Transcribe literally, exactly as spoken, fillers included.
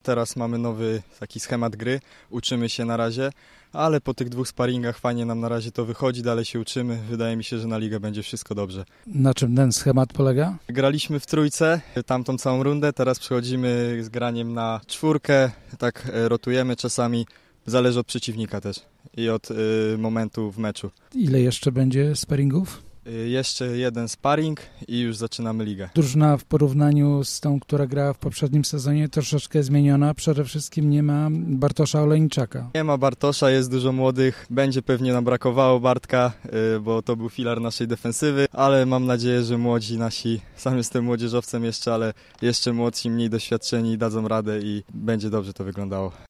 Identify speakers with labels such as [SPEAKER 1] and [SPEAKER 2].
[SPEAKER 1] teraz mamy nowy taki schemat gry, uczymy się na razie, ale po tych dwóch sparingach fajnie nam na razie to wychodzi, dalej się uczymy. Wydaje mi się, że na ligę będzie wszystko dobrze.
[SPEAKER 2] Na czym ten schemat polega?
[SPEAKER 1] Graliśmy w trójce tamtą całą rundę, teraz przechodzimy z graniem na czwórkę, tak rotujemy czasami, zależy od przeciwnika też i od y, momentu w meczu.
[SPEAKER 2] Ile jeszcze będzie sparingów?
[SPEAKER 1] Y, jeszcze jeden sparring i już zaczynamy ligę.
[SPEAKER 2] Drużyna w porównaniu z tą, która grała w poprzednim sezonie, troszeczkę zmieniona. Przede wszystkim nie ma Bartosza Olejniczaka.
[SPEAKER 1] Nie ma Bartosza, jest dużo młodych. Będzie pewnie nam brakowało Bartka, y, bo to był filar naszej defensywy, ale mam nadzieję, że młodzi nasi, sam jestem młodzieżowcem jeszcze, ale jeszcze młodsi, mniej doświadczeni dadzą radę i będzie dobrze to wyglądało.